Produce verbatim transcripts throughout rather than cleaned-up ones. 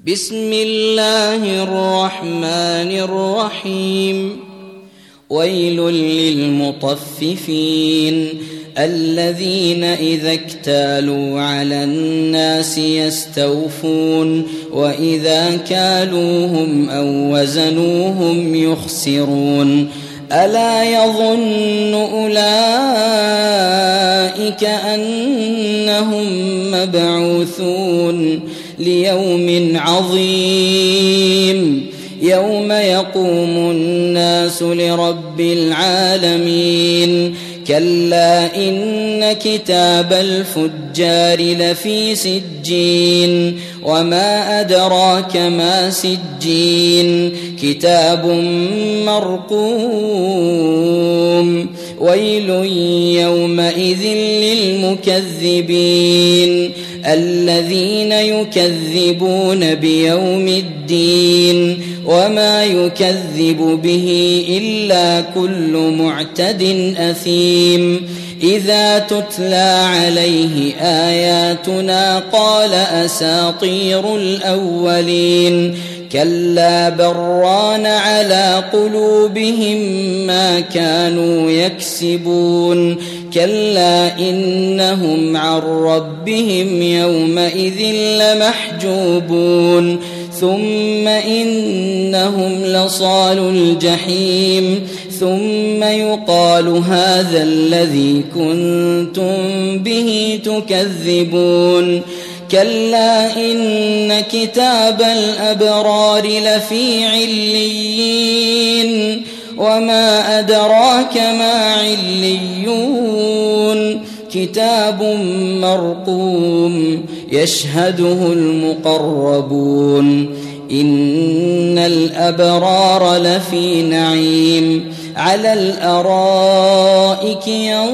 بسم الله الرحمن الرحيم ويل للمطففين الذين إذا اكتالوا على الناس يستوفون وإذا كالوهم أو وزنوهم يخسرون ألا يظن أولئك أنهم مبعوثون ليوم عظيم يوم يقوم الناس لرب العالمين كلا إن كتاب الفجار لفي سجين وما أدراك ما سجين كتاب مرقوم ويل يومئذ للمكذبين الذين يكذبون بيوم الدين وما يكذب به إلا كل معتد أثيم إذا تتلى عليه آياتنا قال أساطير الأولين كلا بران على قلوبهم ما كانوا يكسبون كلا إنهم عن ربهم يومئذ لمحجوبون ثم إنهم لصالو الجحيم ثم يقال هذا الذي كنتم به تكذبون كلا إن كتاب الأبرار لفي عليين وما أدراك ما عليون كتاب مرقوم يشهده المقربون إن الأبرار لفي نعيم على الأرائك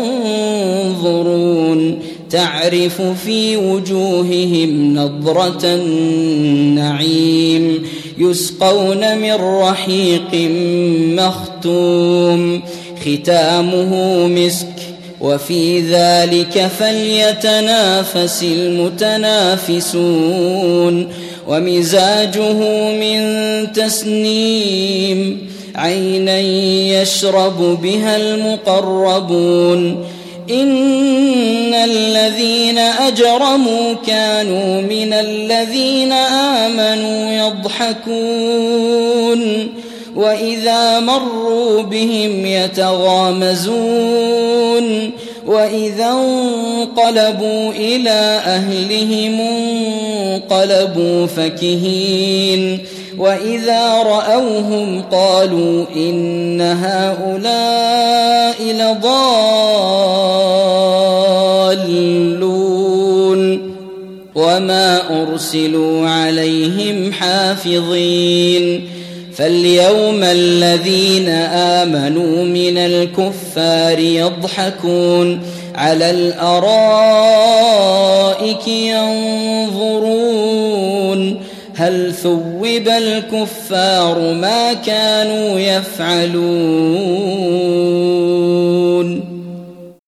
ينظرون تعرف في وجوههم نضرة النعيم يسقون من رحيق مختوم ختامه مسك وفي ذلك فليتنافس المتنافسون ومزاجه من تسنيم عينا يشرب بها المقربون إن الذين أجرموا كانوا من الذين آمنوا يضحكون وإذا مروا بهم يتغامزون وإذا انقلبوا إلى أهلهم انقلبوا فكهين وإذا رأوهم قالوا إن هؤلاء لضالون وما أرسلوا عليهم حافظين فاليوم الذين آمنوا من الكفار يضحكون على الأرائك ينظرون هل ثوب الكفار ما كانوا يفعلون